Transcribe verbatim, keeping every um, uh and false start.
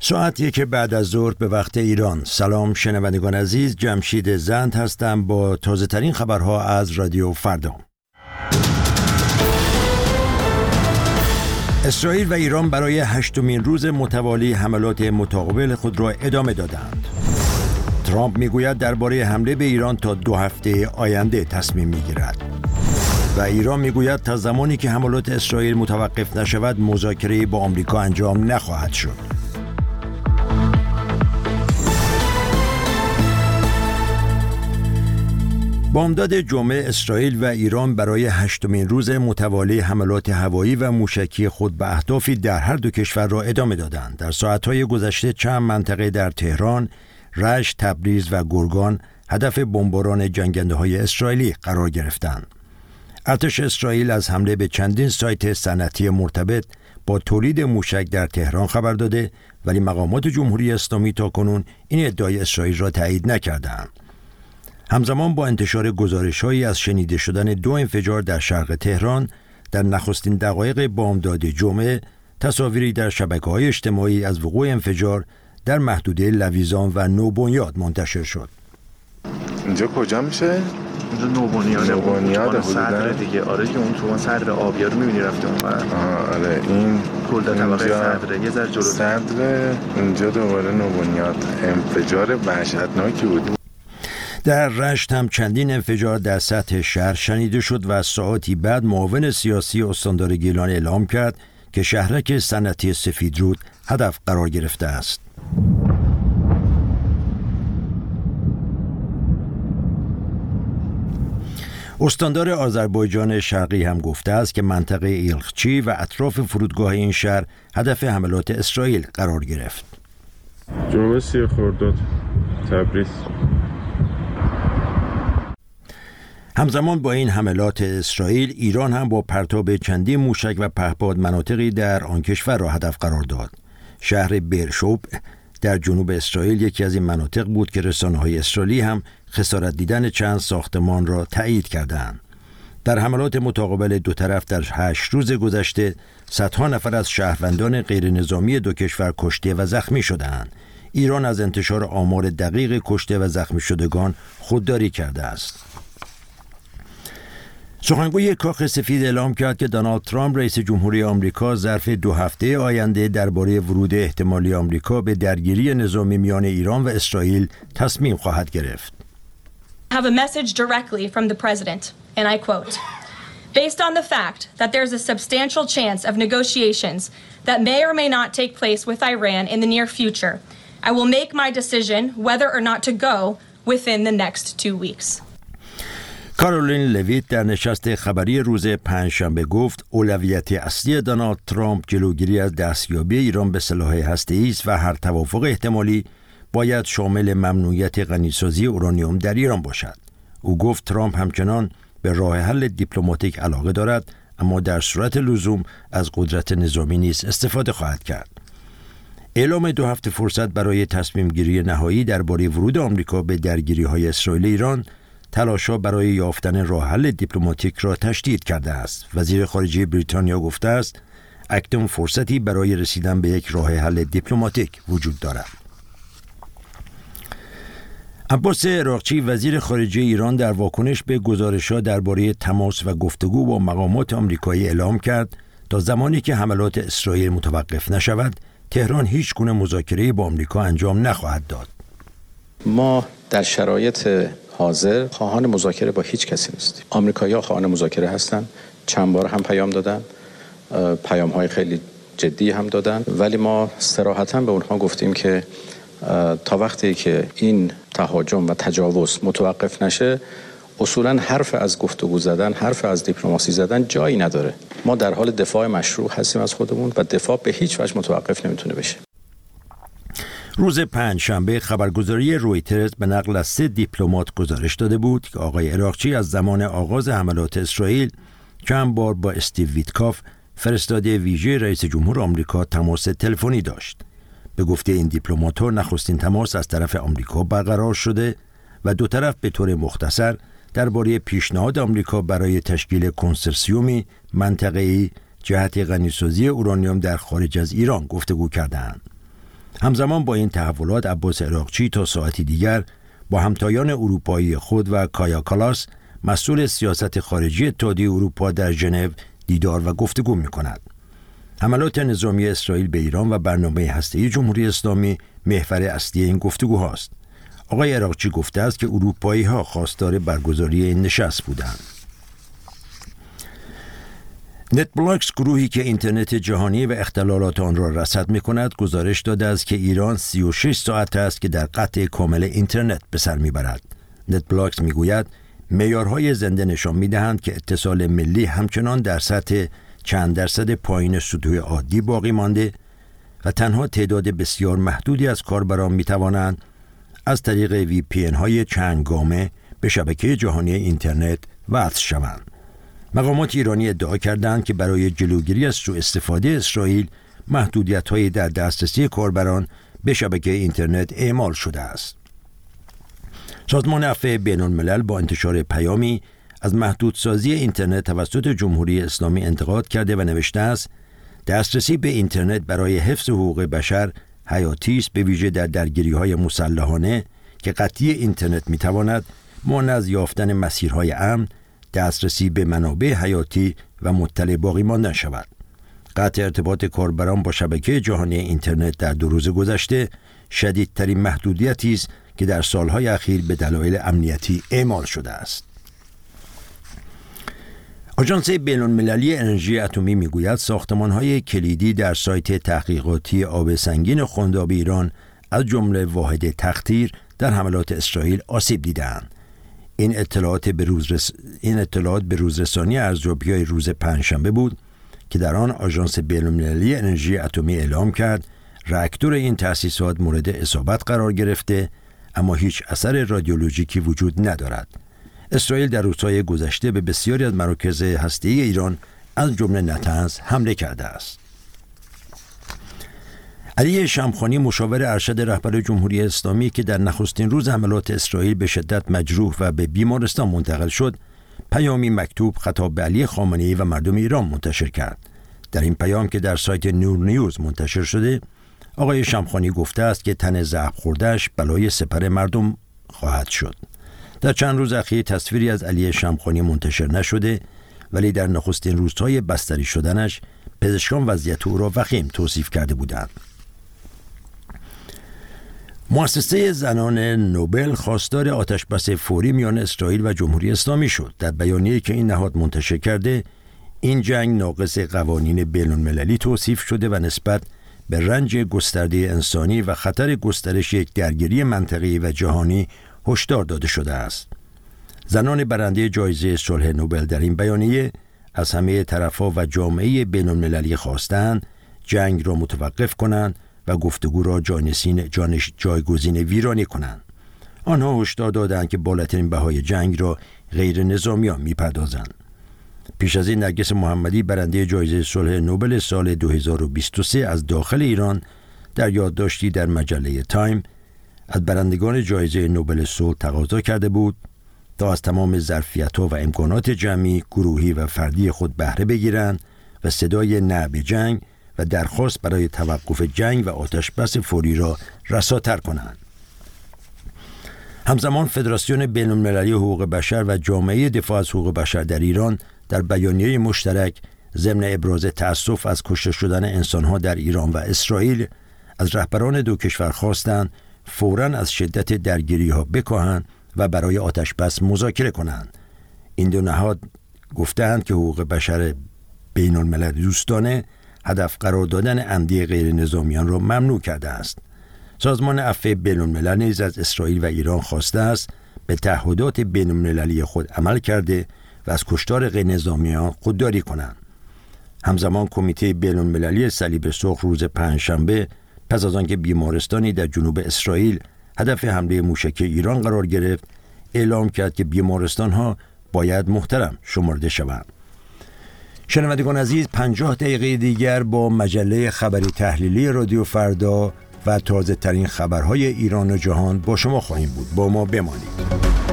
ساعت یک بعد از ظهر به وقت ایران. سلام شنوندگان عزیز، جمشید زند هستم با تازه ترین خبرها از رادیو فردا. اسرائیل و ایران برای هشتمین روز متوالی حملات متقابل خود را ادامه دادند. ترامپ میگوید درباره حمله به ایران تا دو هفته آینده تصمیم میگیرد و ایران میگوید تا زمانی که حملات اسرائیل متوقف نشود مذاکره با آمریکا انجام نخواهد شد. بامداد جمعه اسرائیل و ایران برای هشتمین روز متوالی حملات هوایی و موشکی خود به اهدافی در هر دو کشور را ادامه دادند. در ساعت‌های گذشته چند منطقه در تهران، رشت، تبریز و گرگان هدف بمباران جنگنده‌های اسرائیلی قرار گرفتند. ارتش اسرائیل از حمله به چندین سایت صنعتی مرتبط با تولید موشک در تهران خبر داده، ولی مقامات جمهوری اسلامی تاکنون این ادعای اسرائیل را تایید نکردند. همزمان با انتشار گزارش‌هایی از شنیده شدن دو انفجار در شرق تهران در نخستین دقایق بامداد جمعه، تصاویری در شبکه‌های اجتماعی از وقوع انفجار در محدوده لویزان و نوبنیاد منتشر شد. اینجا کجا میشه؟ اینجا نوبنیاد. نوبنیاد صدر دیگه. آره که اون تو صدر آبیار رو می‌بینی رفته اونور. آها آره این کل طبقه صدر یه ذره جلو صدر اینجا دوباره نوبنیاد. انفجار وحشتناکی بود. در رشت هم چندین انفجار در سطح شهر شنیده شد و ساعتی بعد معاون سیاسی استاندار گیلان اعلام کرد که شهرک صنعتی سفیدرود هدف قرار گرفته است. استاندار آذربایجان شرقی هم گفته است که منطقه ایلخچی و اطراف فرودگاه این شهر هدف حملات اسرائیل قرار گرفت. جمعه سی خرداد تبریز. همزمان با این حملات اسرائیل، ایران هم با پرتاب چندین موشک و پهپاد مناطقی در آن کشور را هدف قرار داد. شهر بیرشوب در جنوب اسرائیل یکی از این مناطق بود که رسانه‌های اسرائیلی هم خسارت دیدن چند ساختمان را تایید کردند. در حملات متقابل دو طرف در هشت روز گذشته، صدها نفر از شهروندان غیر نظامی دو کشور کشته و زخمی شدند. ایران از انتشار آمار دقیق کشته و زخمی شدگان خودداری کرده است. سخنگوی کاخ سفید اعلام کرد که دونالد ترامپ رئیس جمهوری آمریکا ظرف دو هفته آینده درباره ورود احتمالی آمریکا به درگیری نظامی میان ایران و اسرائیل تصمیم خواهد گرفت. I have a message directly from the president, and I quote, "Based on the fact that there's a substantial chance of negotiations that may or may not take place with Iran in the near future, I will make my decision whether or not to go within the next two weeks." کارولین لویت در نشست خبری روز پنجشنبه گفت اولویت اصلی دونالد ترامپ جلوگیری از دستیابی ایران به سلاح هسته‌ای است و هر توافق احتمالی باید شامل ممنوعیت غنیسازی اورانیوم در ایران باشد. او گفت ترامپ همچنان به راه حل دیپلماتیک علاقه دارد، اما در صورت لزوم از قدرت نظامی نیز استفاده خواهد کرد. اعلام دو هفته فرصت برای تصمیم گیری نهایی درباره ورود آمریکا به درگیری‌های اسرائیل ایران تلاش‌ها برای یافتن راه حل دیپلماتیک را تشدید کرده است. وزیر خارجه بریتانیا گفته است اکنون فرصتی برای رسیدن به یک راه حل دیپلماتیک وجود دارد. عباس عراقچی وزیر خارجه ایران در واکنش به گزارش‌ها درباره تماس و گفتگو با مقامات آمریکایی اعلام کرد تا زمانی که حملات اسرائیل متوقف نشود تهران هیچ گونه مذاکره با آمریکا انجام نخواهد داد. ما در شرایط حاضر خواهان مذاکره با هیچ کسی نیستیم. آمریکایی‌ها خواهان مذاکره هستند، چند بار هم پیام دادن، پیام‌های خیلی جدی هم دادن، ولی ما صراحتاً به اونها گفتیم که تا وقتی که این تهاجم و تجاوز متوقف نشه اصولاً حرف از گفتگو زدن، حرف از دیپلماسی زدن جایی نداره. ما در حال دفاع مشروع هستیم از خودمون و دفاع به هیچ وجه متوقف نمیتونه بشه. روز پنجشنبه خبرگزاری رویترز به نقل از سه دیپلمات گزارش داده بود که آقای عراقچی از زمان آغاز حملات اسرائیل چند بار با استیو ویتکاف فرستاده ویژه رئیس جمهور آمریکا تماس تلفنی داشت. به گفته این دیپلمات‌ها نخستین تماس از طرف آمریکا برقرار شده و دو طرف به طور مختصر درباره پیشنهاد آمریکا برای تشکیل کنسرسیومی منطقه‌ای جهت غنیسازی اورانیوم در خارج از ایران گفتگو کردند. همزمان با این تحولات عباس عراقچی تا ساعتی دیگر با همتایان اروپایی خود و کایا کالاس مسئول سیاست خارجی اتحادیه اروپا در ژنو دیدار و گفتگو می‌کند. حملات نظامی اسرائیل به ایران و برنامه هسته‌ای جمهوری اسلامی محور اصلی این گفتگوهاست. آقای عراقچی گفته است که اروپایی‌ها خواستار برگزاری این نشست بودند. نتبلاکس، گروهی که اینترنت جهانی و اختلالات آن را رصد می‌کند، گزارش داده است که ایران سی و شش ساعت است که در قطع کامل اینترنت به سر می‌برد. نتبلاکس می‌گوید معیارهای زنده نشان می‌دهند که اتصال ملی همچنان در سطح چند درصد پایین سطوح عادی باقی مانده و تنها تعداد بسیار محدودی از کاربران می‌توانند از طریق وی پی ان های چندگانه به شبکه جهانی اینترنت وصل شوند. مقامات ایرانی ادعا کردند که برای جلوگیری از سوء استفاده اسرائیل محدودیت‌هایی در دسترسی کاربران به شبکه اینترنت اعمال شده است. سازمان عفو بین‌الملل با انتشار پیامی از محدودسازی اینترنت توسط جمهوری اسلامی انتقاد کرده و نوشته است: دسترسی به اینترنت برای حفظ حقوق بشر حیاتی است، به ویژه در درگیری‌های مسلحانه که قطعی اینترنت می‌تواند مانع از یافتن مسیرهای امن، دسترسی به منابع حیاتی و مطلع باقی ماندن شود. قطع ارتباط کاربران با شبکه جهانی اینترنت در دو روز گذشته شدیدترین محدودیتی است که در سالهای اخیر به دلایل امنیتی اعمال شده است. آژانس بین‌المللی انرژی اتمی میگوید ساختمان‌های کلیدی در سایت تحقیقاتی آب سنگین خنداب ایران از جمله واحد تقطیر در حملات اسرائیل آسیب دیدند. این اطلاعات به روز رس... این اطلاعات به روزرسانی ارزیابی‌های روز پنجشنبه بود که در آن آژانس بین‌المللی انرژی اتمی اعلام کرد راکتور این تأسیسات مورد اصابت قرار گرفته، اما هیچ اثر رادیولوژیکی وجود ندارد. اسرائیل در روزهای گذشته به بسیاری از مراکز هسته‌ای ایران از جمله نطنز حمله کرده است. علی شمخانی، مشاور ارشد رهبر جمهوری اسلامی که در نخستین روز حملات اسرائیل به شدت مجروح و به بیمارستان منتقل شد، پیامی مکتوب خطاب به علی خامنه‌ای و مردم ایران منتشر کرد. در این پیام که در سایت نور نیوز منتشر شده، آقای شمخانی گفته است که تن ضرب خورده‌اش بلای سپر مردم خواهد شد. در چند روز اخیر تصویری از علی شمخانی منتشر نشده، ولی در نخستین روزهای بستری شدنش پزشکان وضعیت او را وخیم توصیف کرده بودند. مؤسسه زنان نوبل خواستار آتشبس فوری میان اسرائیل و جمهوری اسلامی شد. در بیانیه‌ای که این نهاد منتشر کرده، این جنگ ناقض قوانین بین‌المللی توصیف شده و نسبت به رنج گسترده انسانی و خطر گسترش یک درگیری منطقه‌ای و جهانی هشدار داده شده است. زنان برنده جایزه صلح نوبل در این بیانیه از همه طرف‌ها و جامعه بین‌المللی خواستند جنگ را متوقف کنند و گفتگو را جانشین جانش جایگزین ویرانی کنند. آنها هشدار دادند که بالاترین بهای جنگ را غیر نظامیان می‌پردازند. پیش از این نرگس محمدی برنده جایزه صلح نوبل سال دو هزار و بیست و سه از داخل ایران در یادداشتی در مجله تایم از برندگان جایزه نوبل صلح تقاضا کرده بود تا از تمام ظرفیت‌ها و امکانات جمعی، گروهی و فردی خود بهره بگیرند و صدای نه به جنگ و درخواست برای توقف جنگ و آتشبس فوری را رساتر کنند. همزمان فدراسیون بین‌المللی حقوق بشر و جامعه دفاع از حقوق بشر در ایران در بیانیه مشترک ضمن ابراز تأسف از کشته شدن انسان‌ها در ایران و اسرائیل از رهبران دو کشور خواستند فوراً از شدت درگیری‌ها بکاهند و برای آتشبس مذاکره کنند. این دو نهاد گفتند که حقوق بشر بین‌المللی دوستانه هدف قرار دادن عمدی غیر نظامیان را ممنوع کرده است. سازمان عفو بین‌الملل نیز از اسرائیل و ایران خواسته است به تعهدات بین‌المللی خود عمل کرده و از کشتار غیر نظامیان خودداری کنند. همزمان کمیته بین‌المللی صلیب سرخ روز پنجشنبه پس از آنکه بیمارستانی در جنوب اسرائیل هدف حمله موشکی ایران قرار گرفت، اعلام کرد که بیمارستان‌ها باید محترم شمرده شوند. شنوندگان عزیز، پنجاه دقیقه دیگر با مجله خبری تحلیلی رادیو فردا و تازه ترین خبرهای ایران و جهان با شما خواهیم بود. با ما بمانید.